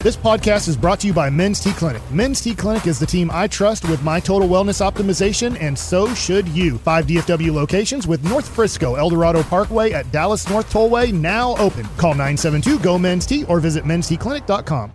This podcast is brought to you by Men's T Clinic. Men's T Clinic is the team I trust with my total wellness optimization, and so should you. 5 DFW locations with North Frisco, Eldorado Parkway at Dallas North Tollway now open. Call 972-GO-MEN'S-T or visit mensteclinic.com.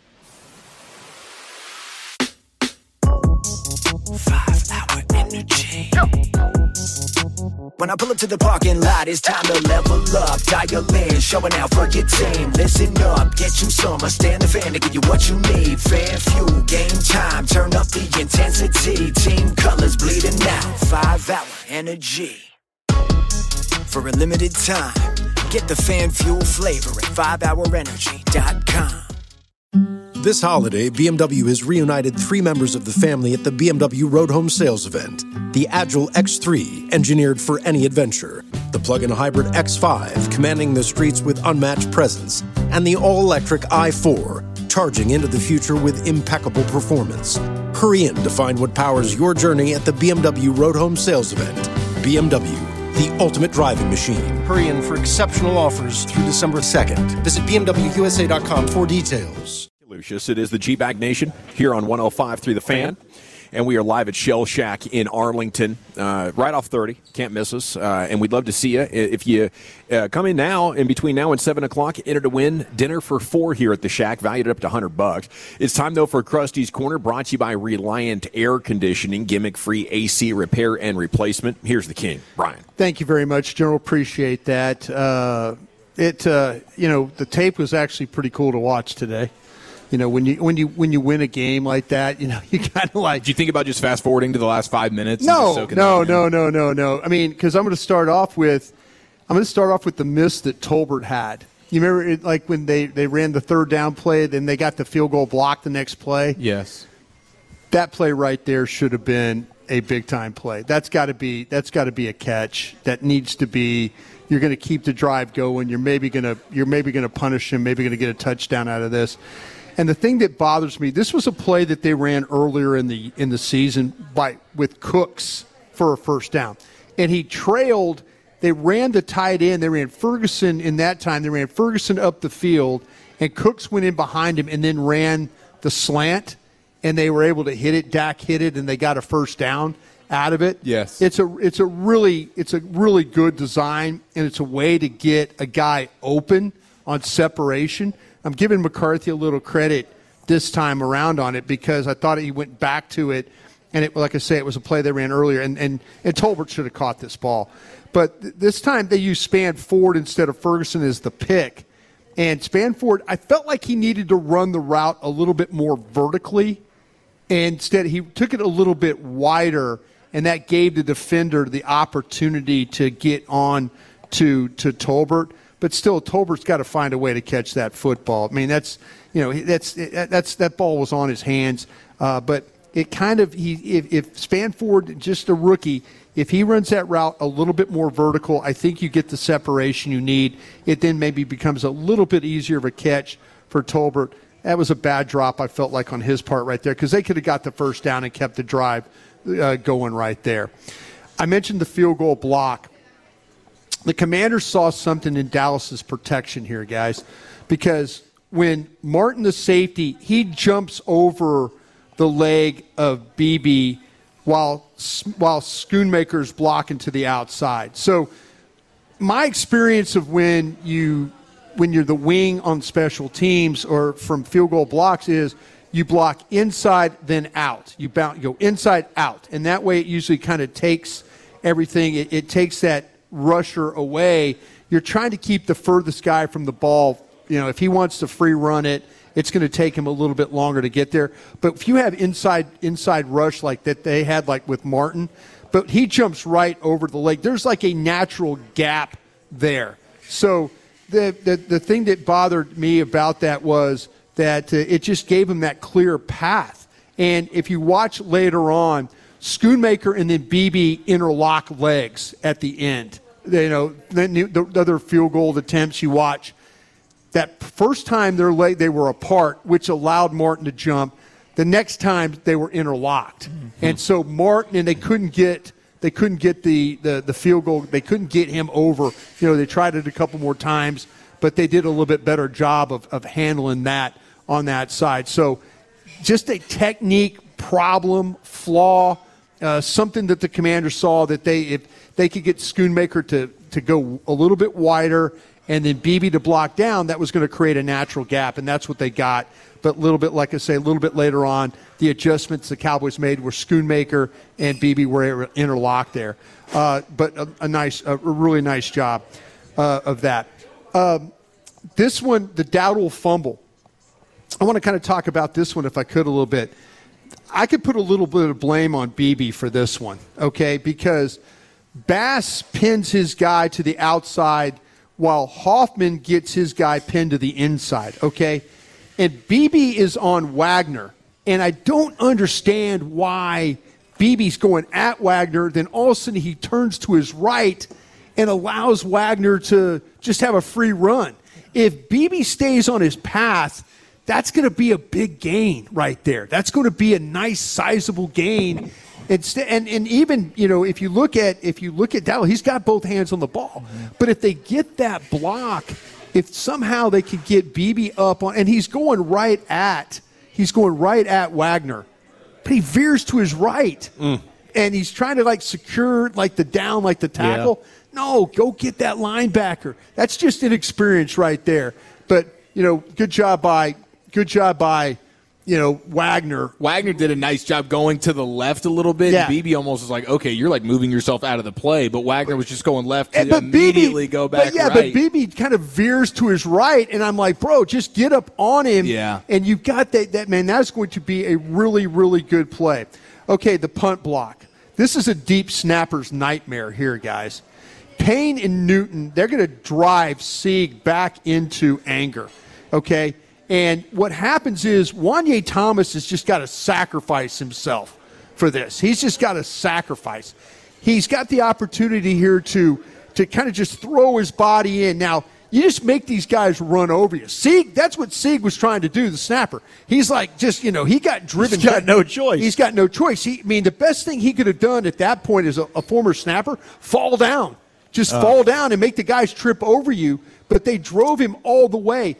5-hour energy. When I pull up to the parking lot, it's time to level up. Dial in, showing out for your team. Listen up, get you some. I stand the fan to give you what you need. Fan fuel, game time, turn up the intensity. Team colors bleeding out. 5-hour energy. For a limited time, get the fan fuel flavor at 5hourenergy.com. This holiday, BMW has reunited 3 members of the family at the BMW Road Home Sales event. The Agile X3, engineered for any adventure. The plug-in hybrid X5, commanding the streets with unmatched presence. And the all-electric i4, charging into the future with impeccable performance. Hurry in to find what powers your journey at the BMW Road Home Sales event. BMW, the ultimate driving machine. Hurry in for exceptional offers through December 2nd. Visit BMWUSA.com for details. Lucius, it is the G-Bag Nation here on 105 through the Fan. And we are live at Shell Shack in Arlington, right off 30. Can't miss us. And we'd love to see you. If you come in now, in between now and 7 o'clock, enter to win dinner for 4 here at the Shack, valued up to $100. It's time, though, for Krusty's Corner, brought to you by Reliant Air Conditioning, gimmick-free AC repair and replacement. Here's the king, Brian. Thank you very much, General. Appreciate that. The tape was actually pretty cool to watch today. You know, when you win a game like that, you know, you kind of like. Did you think about just fast forwarding to the last 5 minutes? No. I mean, because I'm going to start off with the miss that Tolbert had. You remember, when they ran the third down play, then they got the field goal block the next play. Yes. That play right there should have been a big time play. That's got to be a catch. That needs to be. You're going to keep the drive going. You're maybe going to punish him. Maybe going to get a touchdown out of this. And the thing that bothers me, this was a play that they ran earlier in the season with Cooks for a first down. And he trailed. They ran the tight end. They ran Ferguson in that time. They ran Ferguson up the field, and Cooks went in behind him and then ran the slant, and they were able to hit it. Dak hit it, and they got a first down out of it. Yes. It's a really good design, and it's a way to get a guy open on separation. I'm giving McCarthy a little credit this time around on it because I thought he went back to it, and like I say, it was a play they ran earlier, and Tolbert should have caught this ball. But this time they used Spanford instead of Ferguson as the pick. And Spanford, I felt like he needed to run the route a little bit more vertically, and instead he took it a little bit wider, and that gave the defender the opportunity to get on to Tolbert. But still, Tolbert's got to find a way to catch that football. I mean, that ball was on his hands. But it kind of if Spanford, just a rookie, if he runs that route a little bit more vertical, I think you get the separation you need. It then maybe becomes a little bit easier of a catch for Tolbert. That was a bad drop, I felt like, on his part right there because they could have got the first down and kept the drive going right there. I mentioned the field goal block. The Commanders saw something in Dallas's protection here, guys, because when Martin, the safety, he jumps over the leg of Beebe while Schoonmaker's blocking to the outside. So my experience of when you're the wing on special teams or from field goal blocks is you block inside, then out. You go inside, out. And that way it usually kind of takes everything. It takes that rusher away. You're trying to keep the furthest guy from the ball. You know, if he wants to free run it, it's going to take him a little bit longer to get there. But if you have inside rush like that they had like with Martin, but he jumps right over the leg, there's like a natural gap there. So the thing that bothered me about that was that it just gave him that clear path. And if you watch later on, Schoonmaker and then Beebe interlock legs at the end. The other field goal attempts you watch, that first time they were apart, which allowed Martin to jump. The next time they were interlocked, and so Martin and they couldn't get the field goal. They couldn't get him over. They tried it a couple more times, but they did a little bit better job of handling that on that side. So just a technique problem, flaw, something that the Commanders saw that if they could get Schoonmaker to go a little bit wider and then Beebe to block down, that was going to create a natural gap, and that's what they got. But a little bit, like I say, a little bit later on, the adjustments the Cowboys made were Schoonmaker and Beebe were interlocked there. But a really nice job of that. This one, the Dowdle fumble. I want to kind of talk about this one if I could a little bit. I could put a little bit of blame on Beebe for this one, okay, because Bass pins his guy to the outside while Hoffman gets his guy pinned to the inside, okay? And Beebe is on Wagner, and I don't understand why Beebe's going at Wagner, then all of a sudden he turns to his right and allows Wagner to just have a free run. If Beebe stays on his path, that's going to be a big gain right there. That's going to be a nice, sizable gain. And even, if you look at Dowdle, he's got both hands on the ball. But if they get that block, if somehow they could get Beebe up on, and he's going right at Wagner, but he veers to his right, and he's trying to secure the down, the tackle. Yeah. No, go get that linebacker. That's just inexperience right there. But good job by Wagner. Wagner did a nice job going to the left a little bit. Yeah. Beebe almost was like, okay, you're moving yourself out of the play. But Wagner was just going left to immediately go back right. But Beebe kind of veers to his right, and I'm like, bro, just get up on him. Yeah. And you've got that man, that's going to be a really, really good play. Okay, the punt block. This is a deep snapper's nightmare here, guys. Payne and Newton, they're going to drive Sieg back into anger, okay? And what happens is Wanye Thomas has just got to sacrifice himself for this. He's just got to sacrifice. He's got the opportunity here to kind of just throw his body in. Now, you just make these guys run over you. Sieg, that's what Sieg was trying to do, the snapper. He's he got driven. He's got no choice. He's got no choice. The best thing he could have done at that point as a former snapper, fall down. Just fall down and make the guys trip over you. But they drove him all the way.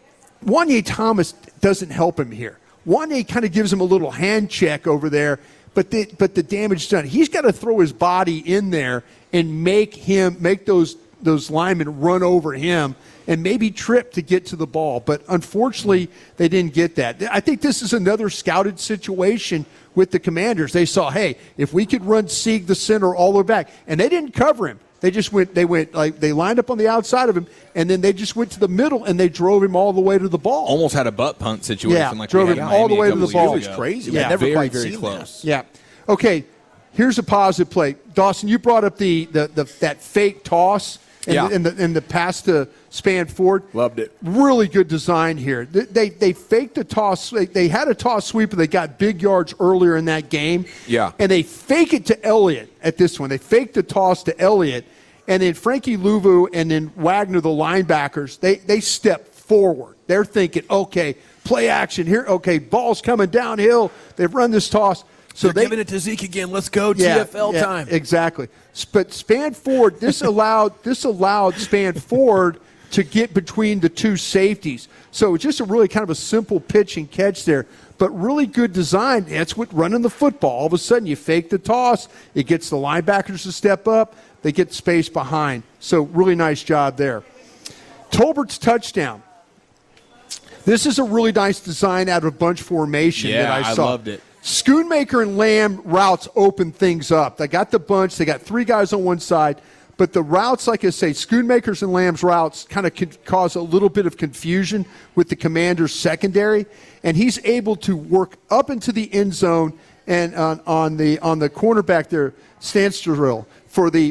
Wanye Thomas doesn't help him here. Wanye kind of gives him a little hand check over there, but the damage is done. He's got to throw his body in there and make those linemen run over him and maybe trip to get to the ball. But unfortunately, they didn't get that. I think this is another scouted situation with the Commanders. They saw, hey, if we could run Sieg the center all the way back, and they didn't cover him. They just they lined up on the outside of him, and then they just went to the middle, and they drove him all the way to the ball. Almost had a butt punt situation. Yeah, drove him all the way to the ball. It was crazy. Yeah, never very, quite very seen close. That. Yeah. Okay, here's a positive play. Dawson, you brought up that fake toss and the pass to Spanford. Loved it. Really good design here. They faked the toss. They had a toss sweep, and they got big yards earlier in that game. Yeah. And they fake it to Elliott at this one. They faked the toss to Elliott, and then Frankie Louvu and then Wagner, the linebackers, they step forward. They're thinking, okay, play action here. Okay, ball's coming downhill. They've run this toss. So they're giving it to Zeke again. Let's go, TFL time. Exactly. But Spanford, this allowed Spanford to get between the two safeties. So it's just a really kind of a simple pitch and catch there, but really good design. That's what running the football. All of a sudden, you fake the toss. It gets the linebackers to step up. They get space behind. So really nice job there. Tolbert's touchdown. This is a really nice design out of bunch formation that I saw. I loved it. Schoonmaker and Lamb routes open things up. They got the bunch. They got three guys on one side. But the routes, like I say, Schoonmaker's and Lamb's routes kind of could cause a little bit of confusion with the Commander's secondary. And he's able to work up into the end zone and on the cornerback there, Stansterl, for the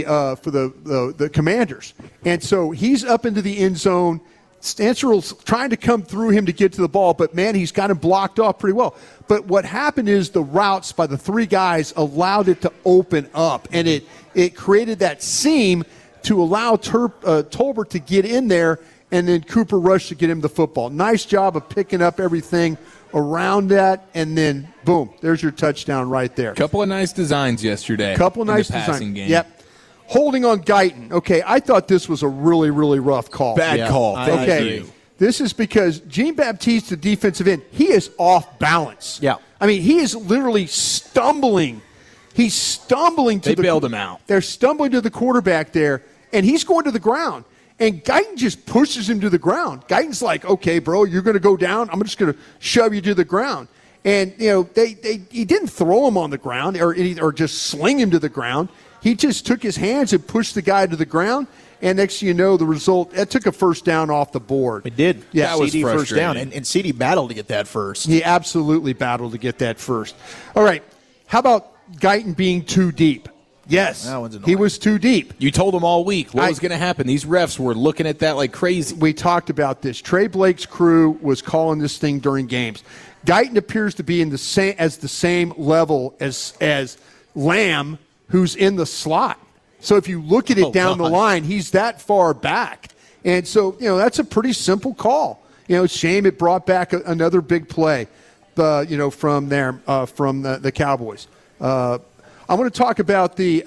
Commanders. And so he's up into the end zone. Stansterl's trying to come through him to get to the ball, but, man, he's got him blocked off pretty well. But what happened is the routes by the three guys allowed it to open up, and it created that seam to allow Tolbert to get in there, and then Cooper Rush to get him the football. Nice job of picking up everything around that, and then, boom, there's your touchdown right there. Couple of nice designs yesterday. Couple nice in the passing game. Yep. Holding on Guyton. Okay, I thought this was a really, really rough call. Bad call. Okay. This is because Jean-Baptiste, the defensive end, he is off balance. Yeah. I mean, he is literally stumbling. He's stumbling to They bailed him out. They're stumbling to the quarterback there, and he's going to the ground. And Guyton just pushes him to the ground. Guyton's like, okay, bro, you're going to go down. I'm just going to shove you to the ground. And, you know, he didn't throw him on the ground or just sling him to the ground. He just took his hands and pushed the guy to the ground. And next thing you know, the result, that took a first down off the board. It did. Yeah, that was CD first frustrating. down. And CD battled to get that first. He absolutely battled to get that first. All right. How about Guyton being too deep? Yes, That one's annoying. he was too deep. You told them all week what was going to happen. These refs were looking at that like crazy. We talked about this. Trey Blake's crew was calling this thing during games. Guyton appears to be in the same level as Lamb, who's in the slot. So if you look at it down the line, he's that far back. And so, you know, that's a pretty simple call. You know, shame it brought back another big play, from there, from the Cowboys. I want to talk about the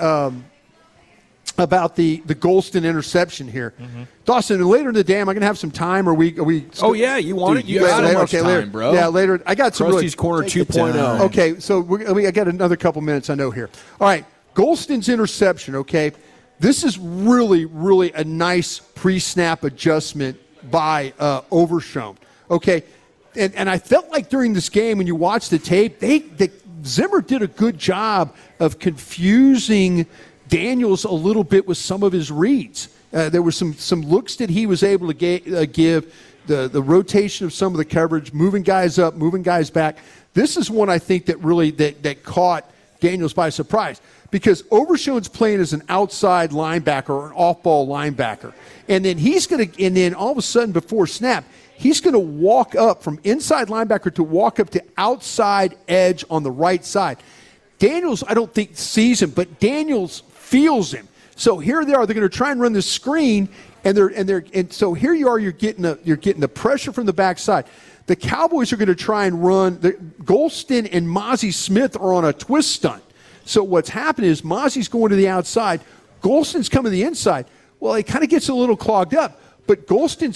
Golston interception here. Mm-hmm. Dawson, later in the day, am I going to have some time? Are we Oh, yeah, you want it? You got got so it. much time, later, bro. Yeah, later. I got some Krusty's Corner 2.0. Okay, so I got another couple minutes, I know, here. All right, Golston's interception, okay? This is really, really a nice pre-snap adjustment by Overshown, okay? And I felt like during this game, when you watch the tape, Zimmer did a good job of confusing Daniels a little bit with some of his reads. There were some looks that he was able to give, the rotation of some of the coverage, moving guys up, moving guys back. This is one I think that really that caught Daniels by surprise, because Overshown's playing as an outside linebacker or an off-ball linebacker, and then all of a sudden before snap, he's going to walk up from inside linebacker to walk up to outside edge on the right side. Daniels, I don't think sees him, but Daniels feels him. So here they are. They're going to try and run the screen, and so here you are. You're getting the pressure from the backside. The Cowboys are going to try and run. Golston and Mozzie Smith are on a twist stunt. So what's happening is Mozzie's going to the outside. Golston's coming to the inside. Well, it kind of gets a little clogged up. But Golston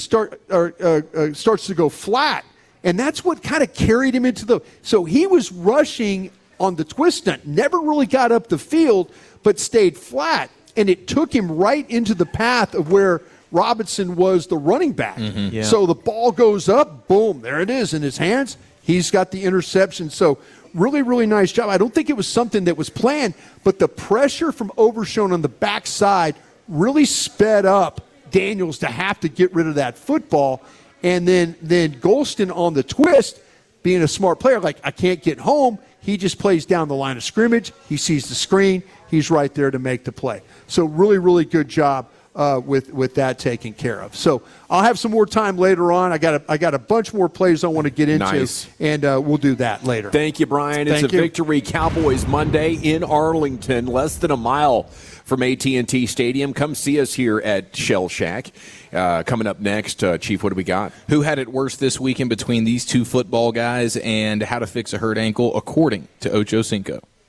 starts to go flat, and that's what kind of carried him into so he was rushing on the twist stunt, never really got up the field, but stayed flat, and it took him right into the path of where Robinson was the running back. Mm-hmm. Yeah. So the ball goes up, boom, there it is in his hands. He's got the interception. So really, really nice job. I don't think it was something that was planned, but the pressure from Overshown on the backside really sped up Daniels to have to get rid of that football. And then Golston on the twist, being a smart player, like, I can't get home, he just plays down the line of scrimmage. He sees the screen. He's right there to make the play. So really, really good job with that taken care of. So I'll have some more time later on. I got a bunch more plays I want to get into, Nice. And we'll do that later. Thank you, Brian. It's Thank a you. victory. Cowboys Monday in Arlington, less than a mile from AT&T Stadium. Come see us here at Shell Shack. Coming up next, Chief, what do we got? Who had it worse this weekend between these two football guys, and how to fix a hurt ankle, according to Ocho Cinco.